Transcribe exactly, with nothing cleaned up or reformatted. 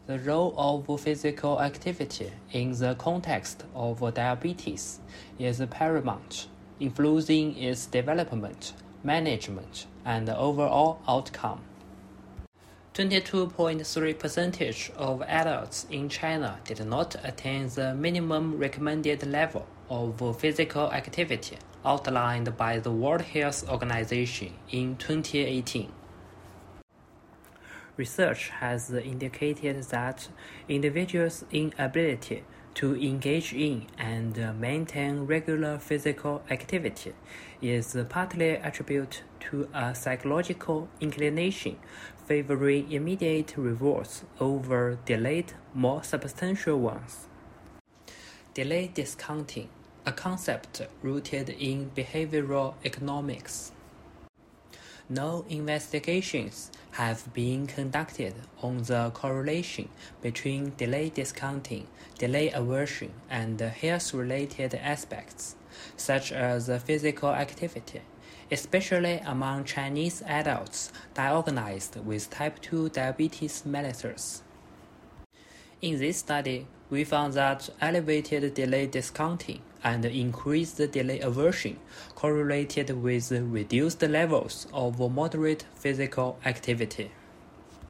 The role of physical activity in the context of diabetes is paramount, influencing its development, management, and overall outcome. twenty-two point three percent of adults in China did not attain the minimum recommended level of physical activity outlined by the World Health Organization in twenty eighteen. Research has indicated that individuals' inability to engage in and maintain regular physical activity is partly attributed to a psychological inclination favoring immediate rewards over delayed, more substantial ones. Delayed discounting, a concept rooted in behavioral economics. No investigations have been conducted on the correlation between delay discounting, delay aversion, and health-related aspects, such as physical activity, especially among Chinese adults diagnosed with type two diabetes mellitus. In this study, we found that elevated delay discounting and increased delay aversion correlated with reduced levels of moderate physical activity.